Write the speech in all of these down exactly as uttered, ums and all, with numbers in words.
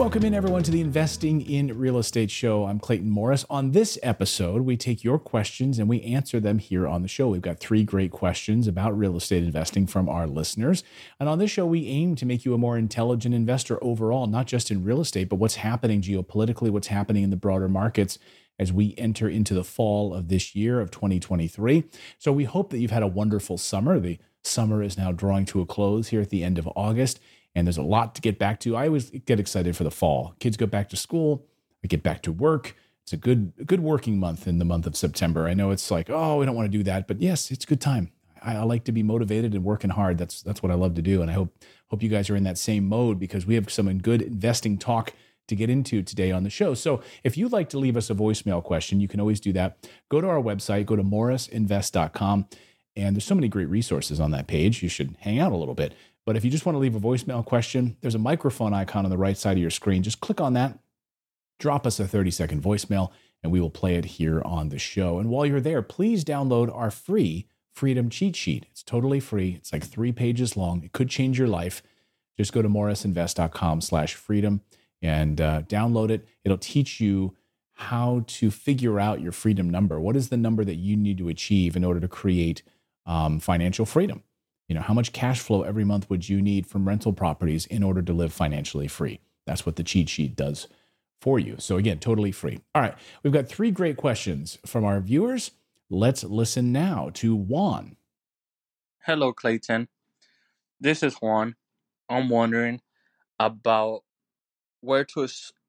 Welcome in, everyone, to the Investing in Real Estate show. I'm Clayton Morris. On this episode, we take your questions and we answer them here on the show. We've got three great questions about real estate investing from our listeners. And on this show, we aim to make you a more intelligent investor overall, not just in real estate, but what's happening geopolitically, what's happening in the broader markets as we enter into the fall of this year of twenty twenty-three. So we hope that you've had a wonderful summer. The summer is now drawing to a close here at the end of August. And there's a lot to get back to. I always get excited for the fall. Kids go back to school. I get back to work. It's a good, a good working month in the month of September. I know it's like, oh, we don't want to do that, but yes, it's a good time. I, I like to be motivated and working hard. That's that's what I love to do, and I hope hope you guys are in that same mode because we have some good investing talk to get into today on the show. So if you'd like to leave us a voicemail question, you can always do that. Go to our website. Go to morris invest dot com, and there's so many great resources on that page. You should hang out a little bit. But if you just want to leave a voicemail question, there's a microphone icon on the right side of your screen. Just click on that, drop us a thirty second voicemail, and we will play it here on the show. And while you're there, please download our free Freedom Cheat Sheet. It's totally free. It's like three pages long. It could change your life. Just go to morris invest dot com slash freedom and uh, download it. It'll teach you how to figure out your freedom number. What is the number that you need to achieve in order to create um, financial freedom? You know, how much cash flow every month would you need from rental properties in order to live financially free? That's what the cheat sheet does for you. So again, totally free. All right, we've got three great questions from our viewers. Let's listen now to Juan. Hello, Clayton. This is Juan. I'm wondering about where to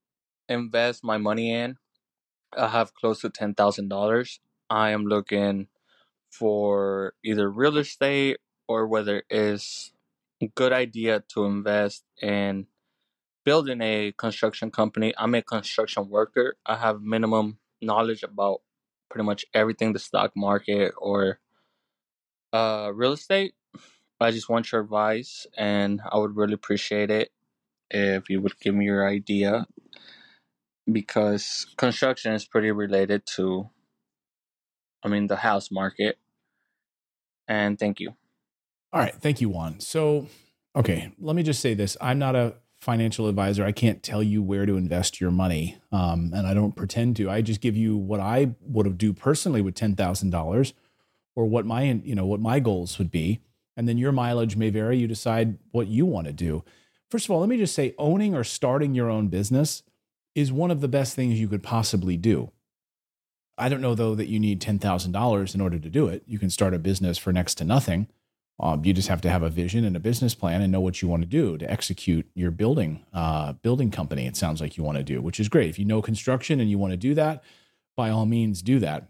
invest my money in. I have close to ten thousand dollars. I am looking for either real estate or whether it's a good idea to invest in building a construction company. I'm a construction worker. I have minimum knowledge about pretty much everything, the stock market or uh, real estate. I just want your advice, and I would really appreciate it if you would give me your idea, because construction is pretty related to, I mean, the house market. And thank you. All right. Thank you, Juan. So, okay, let me just say this. I'm not a financial advisor. I can't tell you where to invest your money. Um, and I don't pretend to. I just give you what I would have do personally with ten thousand dollars or what my, you know, what my goals would be. And then your mileage may vary. You decide what you want to do. First of all, let me just say owning or starting your own business is one of the best things you could possibly do. I don't know, though, that you need ten thousand dollars in order to do it. You can start a business for next to nothing. Um, you just have to have a vision and a business plan and know what you want to do to execute your building uh, building company. It sounds like you want to do, which is great. If you know construction and you want to do that, by all means, do that.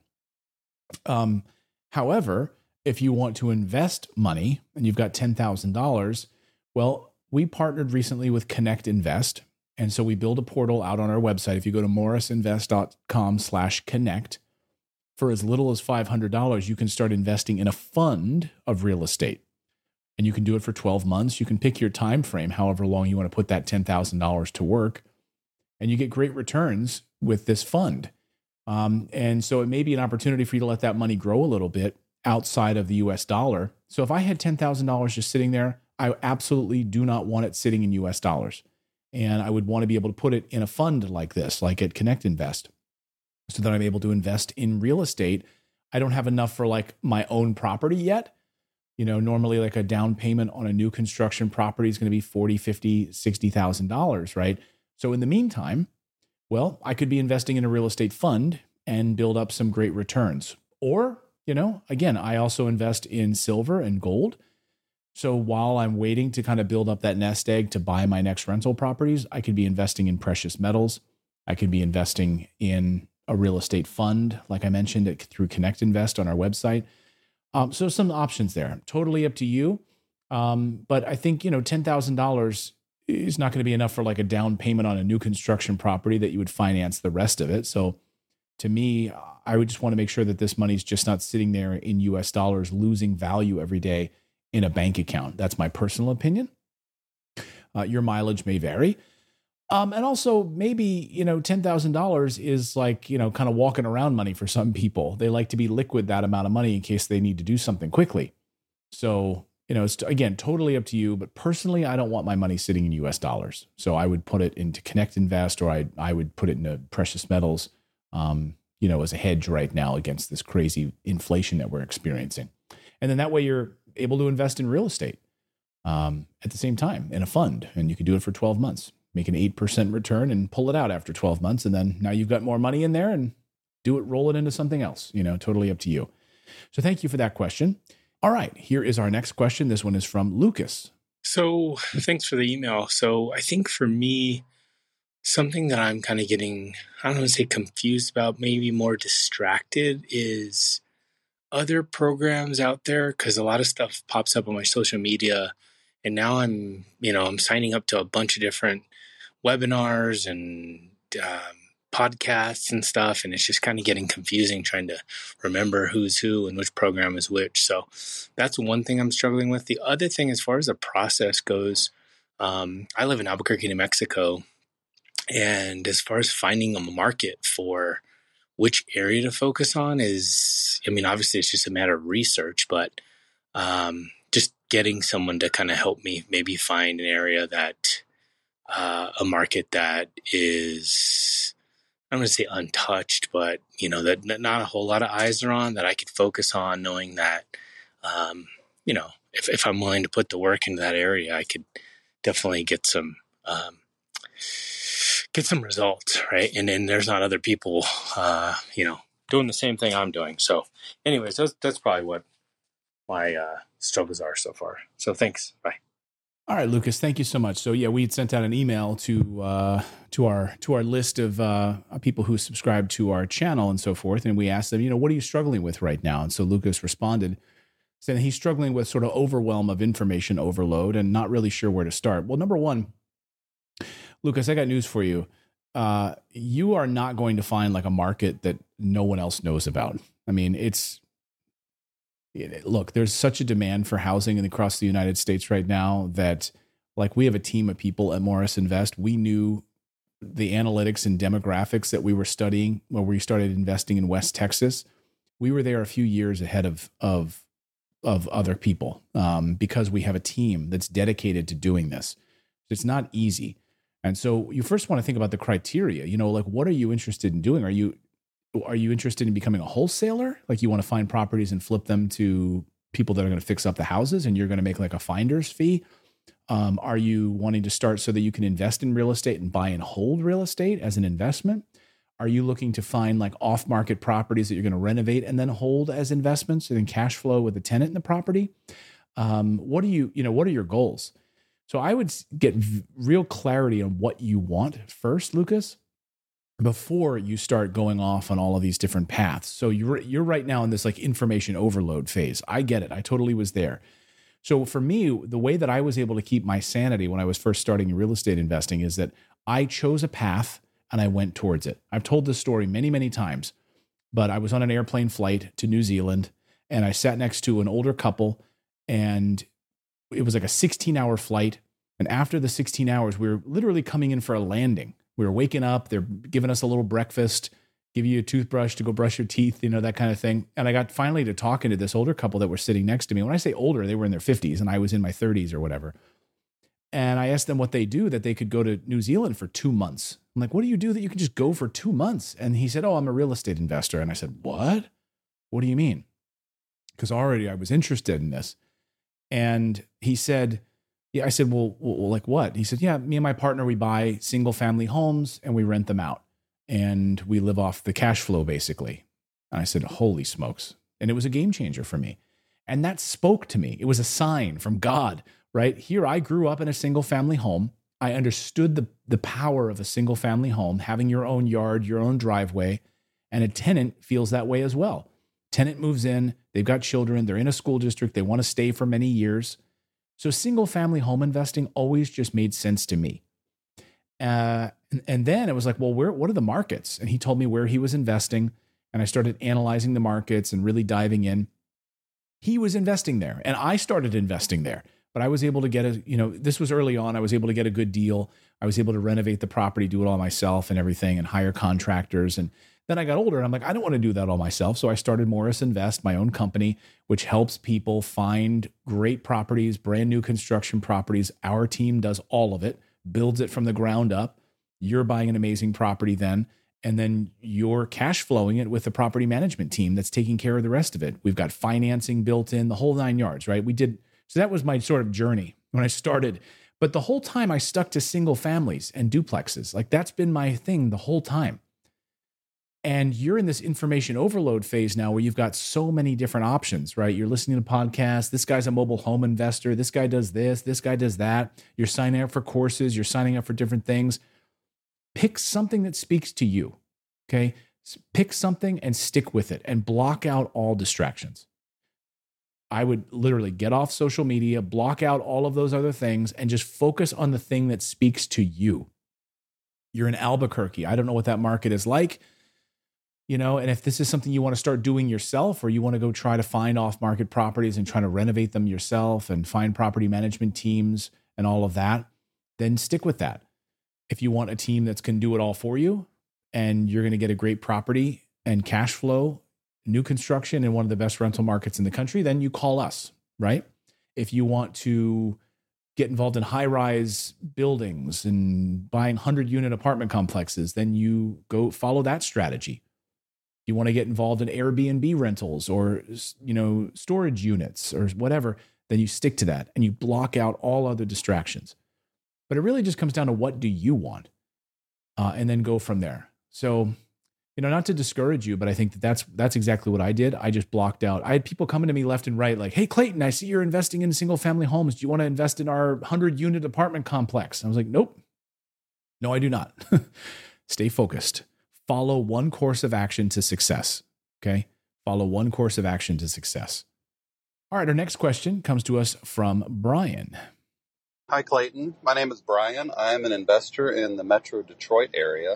Um, however, if you want to invest money and you've got ten thousand dollars, well, we partnered recently with Connect Invest. And so we build a portal out on our website. If you go to morris invest dot com slash connect, for as little as five hundred dollars, you can start investing in a fund of real estate. And you can do it for twelve months. You can pick your time frame, however long you want to put that ten thousand dollars to work. And you get great returns with this fund. Um, and so it may be an opportunity for you to let that money grow a little bit outside of the U S dollar. So if I had ten thousand dollars just sitting there, I absolutely do not want it sitting in U S dollars. And I would want to be able to put it in a fund like this, like at Connect Invest, so that I'm able to invest in real estate. I don't have enough for like my own property yet. You know, normally like a down payment on a new construction property is going to be forty, fifty, sixty thousand dollars, right? So in the meantime, well, I could be investing in a real estate fund and build up some great returns. Or, you know, again, I also invest in silver and gold. So while I'm waiting to kind of build up that nest egg to buy my next rental properties, I could be investing in precious metals. I could be investing in a real estate fund, like I mentioned, it, through Connect Invest on our website. Um, so some options there. Totally up to you. Um, but I think, you know, ten thousand dollars is not going to be enough for like a down payment on a new construction property that you would finance the rest of it. So to me, I would just want to make sure that this money's just not sitting there in U S dollars, losing value every day in a bank account. That's my personal opinion. Uh, your mileage may vary. Um, and also maybe, you know, ten thousand dollars is like, you know, kind of walking around money for some people. They like to be liquid that amount of money in case they need to do something quickly. So you know, it's again, totally up to you. But personally, I don't want my money sitting in U S dollars. So I would put it into Connect Invest, or I, I would put it into precious metals, um, you know, as a hedge right now against this crazy inflation that we're experiencing. And then that way you're able to invest in real estate um, at the same time in a fund. And you can do it for twelve months, make an eight percent return and pull it out after twelve months. And then now you've got more money in there and do it, roll it into something else, you know, totally up to you. So thank you for that question. All right, here is our next question. This one is from Lucas. So thanks for the email. So I think for me, something that I'm kind of getting, I don't want to say confused about, maybe more distracted, is other programs out there, because a lot of stuff pops up on my social media. And now I'm, you know, I'm signing up to a bunch of different webinars and um, podcasts and stuff. And it's just kind of getting confusing trying to remember who's who and which program is which. So that's one thing I'm struggling with. The other thing, as far as the process goes, um, I live in Albuquerque, New Mexico. And as far as finding a market for which area to focus on is, I mean, obviously it's just a matter of research, but um, just getting someone to kind of help me maybe find an area that, uh, a market that is, I'm going to say untouched, but, you know, that not a whole lot of eyes are on, that I could focus on, knowing that, um, you know, if, if I'm willing to put the work into that area, I could definitely get some, um, get some results, right? And then there's not other people, uh, you know, doing the same thing I'm doing. So anyways, that's, that's probably what my uh, struggles are so far. So thanks. Bye. All right, Lucas, thank you so much. So yeah, we had sent out an email to uh, to our to our list of uh, people who subscribe to our channel and so forth, and we asked them, you know, what are you struggling with right now? And so Lucas responded, saying he's struggling with sort of overwhelm of information overload and not really sure where to start. Well, number one, Lucas, I got news for you. Uh, you are not going to find like a market that no one else knows about. I mean, it's look, there's such a demand for housing across the United States right now that, like, we have a team of people at Morris Invest. We knew the analytics and demographics that we were studying when we started investing in West Texas. We were there a few years ahead of of of other people um, because we have a team that's dedicated to doing this. It's not easy. And so you first want to think about the criteria. You know, like, what are you interested in doing? Are you Are you interested in becoming a wholesaler? Like, you want to find properties and flip them to people that are going to fix up the houses and you're going to make like a finder's fee? Um, are you wanting to start so that you can invest in real estate and buy and hold real estate as an investment? Are you looking to find like off-market properties that you're going to renovate and then hold as investments and then cash flow with the tenant in the property? Um, what are you, you know, what are your goals? So I would get v- real clarity on what you want first, Lucas, before you start going off on all of these different paths. So you're you're right now in this like information overload phase. I get it. I totally was there. So for me, the way that I was able to keep my sanity when I was first starting in real estate investing is that I chose a path and I went towards it. I've told this story many, many times, but I was on an airplane flight to New Zealand and I sat next to an older couple, and it was like a sixteen hour flight. And after the sixteen hours, we were literally coming in for a landing. We were waking up, they're giving us a little breakfast, give you a toothbrush to go brush your teeth, you know, that kind of thing. And I got finally to talking to this older couple that were sitting next to me. When I say older, they were in their fifties and I was in my thirties or whatever. And I asked them what they do, that they could go to New Zealand for two months. I'm like, what do you do that you can just go for two months? And he said, oh, I'm a real estate investor. And I said, what? What do you mean? Because already I was interested in this. And he said, yeah, I said, well, well, like what? He said, yeah, me and my partner, we buy single family homes and we rent them out and we live off the cash flow basically. And I said, holy smokes. And it was a game changer for me. And that spoke to me. It was a sign from God, right? Here, I grew up in a single family home. I understood the, the power of a single family home, having your own yard, your own driveway, and a tenant feels that way as well. Tenant moves in, they've got children, they're in a school district, they want to stay for many years. So single family home investing always just made sense to me. Uh, and, and then it was like, well, where, what are the markets? And he told me where he was investing. And I started analyzing the markets and really diving in. He was investing there and I started investing there, but I was able to get a, you know, this was early on. I was able to get a good deal. I was able to renovate the property, do it all myself and everything, and hire contractors. And Then I got older and I'm like, I don't want to do that all myself. So I started Morris Invest, my own company, which helps people find great properties, brand new construction properties. Our team does all of it, builds it from the ground up. You're buying an amazing property then, and then you're cash flowing it with the property management team that's taking care of the rest of it. We've got financing built in, the whole nine yards, right? We did. So that was my sort of journey when I started. But the whole time I stuck to single families and duplexes. Like that's been my thing the whole time. And you're in this information overload phase now where you've got so many different options, right? You're listening to podcasts. This guy's a mobile home investor. This guy does this. This guy does that. You're signing up for courses. You're signing up for different things. Pick something that speaks to you, okay? Pick something and stick with it and block out all distractions. I would literally get off social media, block out all of those other things, and just focus on the thing that speaks to you. You're in Albuquerque. I don't know what that market is like. You know, and if this is something you want to start doing yourself, or you want to go try to find off-market properties and try to renovate them yourself and find property management teams and all of that, then stick with that. If you want a team that's can do it all for you and you're going to get a great property and cash flow, new construction in one of the best rental markets in the country, then you call us, right? If you want to get involved in high-rise buildings and buying one hundred unit apartment complexes, then you go follow that strategy. You want to get involved in Airbnb rentals or, you know, storage units or whatever, then you stick to that and you block out all other distractions. But it really just comes down to what do you want, uh, and then go from there. So, you know, not to discourage you, but I think that that's, that's exactly what I did. I just blocked out. I had people coming to me left and right like, hey, Clayton, I see you're investing in single family homes. Do you want to invest in our one hundred unit apartment complex? And I was like, nope, no, I do not. Stay focused. Follow one course of action to success, okay? Follow one course of action to success. All right, our next question comes to us from Brian. Hi, Clayton. My name is Brian. I'm an investor in the Metro Detroit area.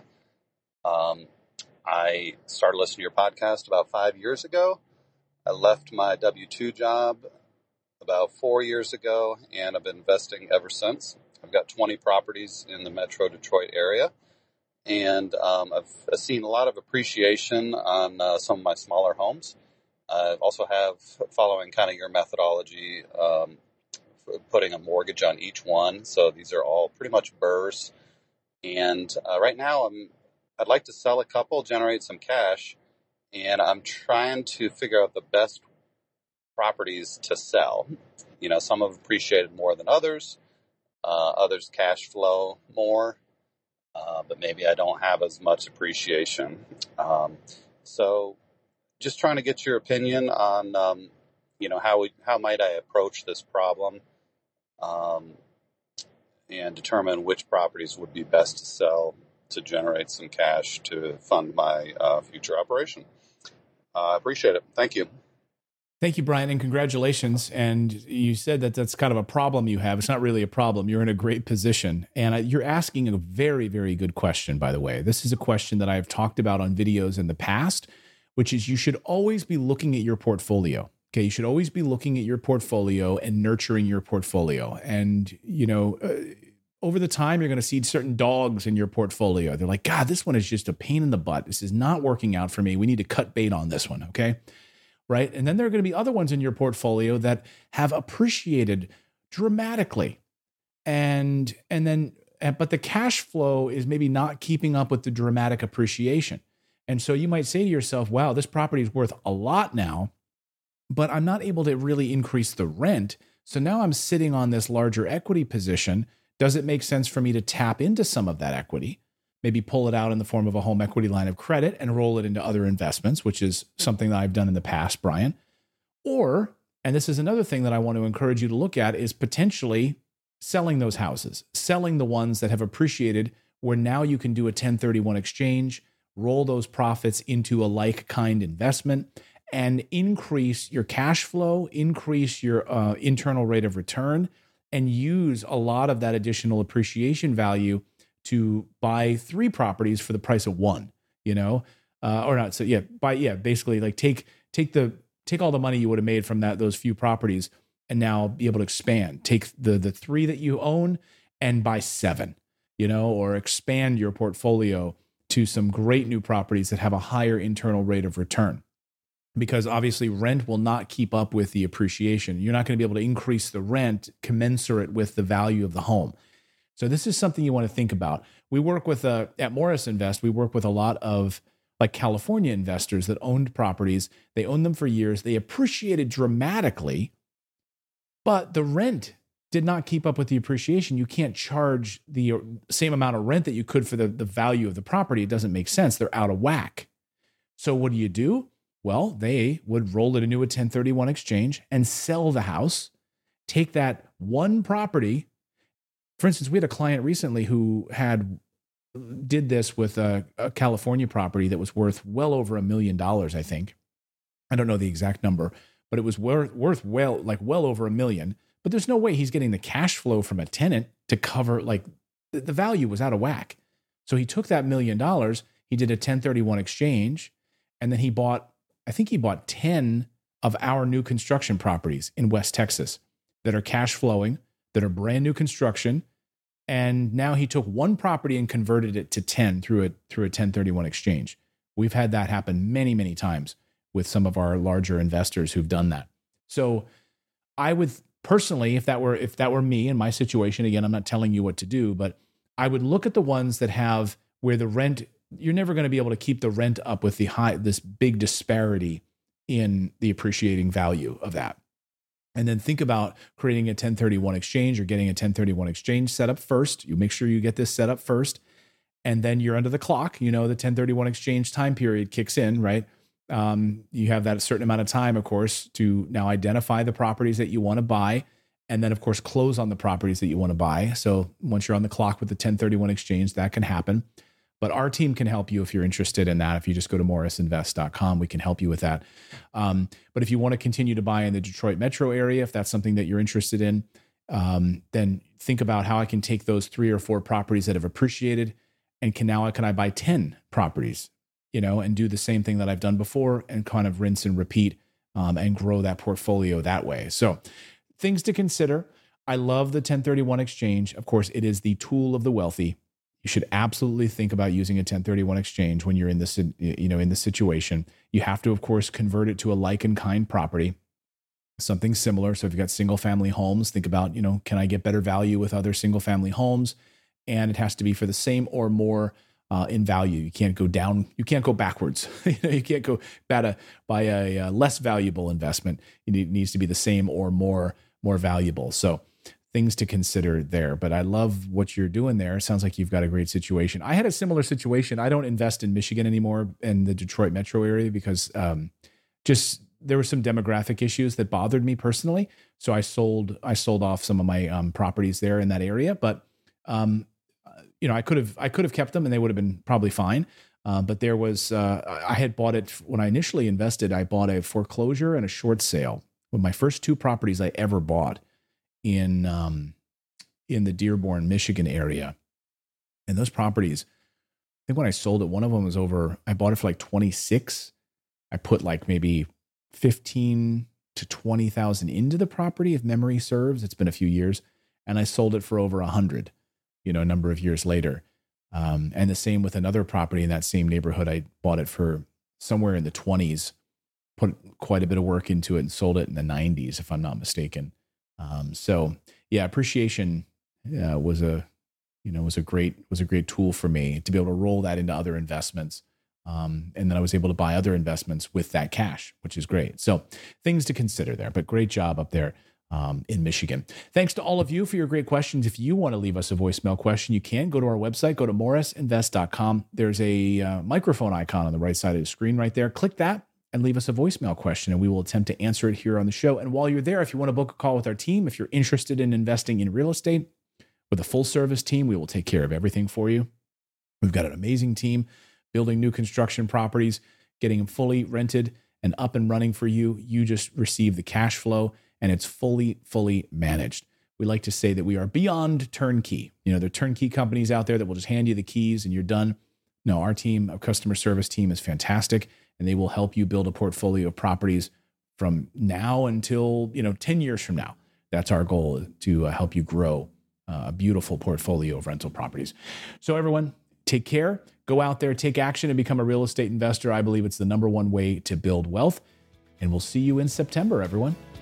Um, I started listening to your podcast about five years ago. I left my W two job about four years ago, and I've been investing ever since. I've got twenty properties in the Metro Detroit area. And um, I've seen a lot of appreciation on uh, some of my smaller homes. I also have, following kind of your methodology, um, putting a mortgage on each one. So these are all pretty much B R R Rs. And uh, right now, I'm, I'd like to sell a couple, generate some cash, and I'm trying to figure out the best properties to sell. You know, some have appreciated more than others. Uh, others cash flow more. Uh, but maybe I don't have as much appreciation. Um, so just trying to get your opinion on, um, you know, how we, how might I approach this problem, um, and determine which properties would be best to sell to generate some cash to fund my uh, future operation. I uh, appreciate it. Thank you. Thank you, Brian, and congratulations. And you said that that's kind of a problem you have. It's not really a problem. You're in a great position. And you're asking a very, very good question, by the way. This is a question that I've talked about on videos in the past, which is you should always be looking at your portfolio. Okay, you should always be looking at your portfolio and nurturing your portfolio. And, you know, uh, over the time, you're going to see certain dogs in your portfolio. They're like, God, this one is just a pain in the butt. This is not working out for me. We need to cut bait on this one, okay? Right? And then there are going to be other ones in your portfolio that have appreciated dramatically. And, and then, but the cash flow is maybe not keeping up with the dramatic appreciation. And so you might say to yourself, wow, this property is worth a lot now, but I'm not able to really increase the rent. So now I'm sitting on this larger equity position. Does it make sense for me to tap into some of that equity? Maybe pull it out in the form of a home equity line of credit and roll it into other investments, which is something that I've done in the past, Brian. Or, and this is another thing that I want to encourage you to look at, is potentially selling those houses, selling the ones that have appreciated, where now you can do a ten thirty-one exchange, roll those profits into a like-kind investment, and increase your cash flow, increase your uh, internal rate of return, and use a lot of that additional appreciation value to buy three properties for the price of one, you know, uh, or not. So yeah, buy, yeah, basically like take, take the, take all the money you would have made from that, those few properties, and now be able to expand, take the, the three that you own and buy seven, you know, or expand your portfolio to some great new properties that have a higher internal rate of return. Because obviously rent will not keep up with the appreciation. You're not going to be able to increase the rent commensurate with the value of the home. So this is something you want to think about. We work with, uh, at Morris Invest, we work with a lot of like California investors that owned properties. They owned them for years. They appreciated dramatically, but the rent did not keep up with the appreciation. You can't charge the same amount of rent that you could for the, the value of the property. It doesn't make sense. They're out of whack. So what do you do? Well, they would roll it into a ten thirty-one exchange and sell the house, take that one property. For instance, we had a client recently who had did this with a, a California property that was worth well over a million dollars, I think. I don't know the exact number, but it was worth, worth well, like well over a million. But there's no way he's getting the cash flow from a tenant to cover, like the, the value was out of whack. So he took that million dollars, he did a ten thirty-one exchange, and then he bought I think he bought ten of our new construction properties in West Texas that are cash flowing, that are brand new construction. And now he took one property and converted it to ten through a, through a ten thirty-one exchange. We've had that happen many, many times with some of our larger investors who've done that. So I would personally, if that were, if that were me in my situation, again, I'm not telling you what to do, but I would look at the ones that have where the rent, you're never going to be able to keep the rent up with the high, this big disparity in the appreciating value of that. And then think about creating a ten thirty-one exchange or getting a ten thirty-one exchange set up first. You make sure you get this set up first, and then you're under the clock. You know, the ten thirty-one exchange time period kicks in, right? Um, you have that certain amount of time, of course, to now identify the properties that you want to buy, and then, of course, close on the properties that you want to buy. So once you're on the clock with the ten thirty-one exchange, that can happen. But our team can help you if you're interested in that. If you just go to morris invest dot com, we can help you with that. Um, but if you want to continue to buy in the Detroit metro area, if that's something that you're interested in, um, then think about how I can take those three or four properties that have appreciated and can now can I buy ten properties, you know, and do the same thing that I've done before and kind of rinse and repeat um, and grow that portfolio that way. So things to consider. I love the ten thirty-one exchange. Of course, it is the tool of the wealthy. You should absolutely think about using a ten thirty-one exchange when you're in this, you know, in this situation. You have to, of course, convert it to a like and kind property, something similar. So if you've got single family homes, think about, you know, can I get better value with other single family homes? And it has to be for the same or more uh, in value. You can't go down. You can't go backwards. you know, you can't go buy a, buy a, a less valuable investment. It needs to be the same or more, more valuable. So things to consider there. But I love what you're doing there. It sounds like you've got a great situation. I had a similar situation. I don't invest in Michigan anymore in the Detroit metro area because um, just there were some demographic issues that bothered me personally. So I sold I sold off some of my um, properties there in that area. But um, you know, I could have I could have kept them and they would have been probably fine. Uh, but there was uh, I had bought it when I initially invested. I bought a foreclosure and a short sale with my first two properties I ever bought in um, in the Dearborn, Michigan area. And those properties, I think when I sold it, one of them was over, I bought it for like twenty-six. I put like maybe fifteen to twenty thousand into the property, if memory serves. It's been a few years. And I sold it for over a hundred, you know, a number of years later. Um, and the same with another property in that same neighborhood. I bought it for somewhere in the twenties, put quite a bit of work into it and sold it in the nineties, if I'm not mistaken. Um, so yeah, appreciation uh, was a, you know, was a great, was a great tool for me to be able to roll that into other investments. Um, and then I was able to buy other investments with that cash, which is great. So things to consider there, but great job up there um, in Michigan. Thanks to all of you for your great questions. If you want to leave us a voicemail question, you can go to our website, go to morris invest dot com. There's a uh, microphone icon on the right side of the screen right there. Click that and leave us a voicemail question, and we will attempt to answer it here on the show. And while you're there, if you want to book a call with our team, if you're interested in investing in real estate with a full service team, we will take care of everything for you. We've got an amazing team building new construction properties, getting them fully rented and up and running for you. You just receive the cash flow, and it's fully, fully managed. We like to say that we are beyond turnkey. You know, there are turnkey companies out there that will just hand you the keys and you're done. No, our team, our customer service team is fantastic, and they will help you build a portfolio of properties from now until, you know, ten years from now. That's our goal, to uh, help you grow uh, a beautiful portfolio of rental properties. So everyone, take care, go out there, take action, and become a real estate investor. I believe it's the number one way to build wealth. And we'll see you in September, everyone.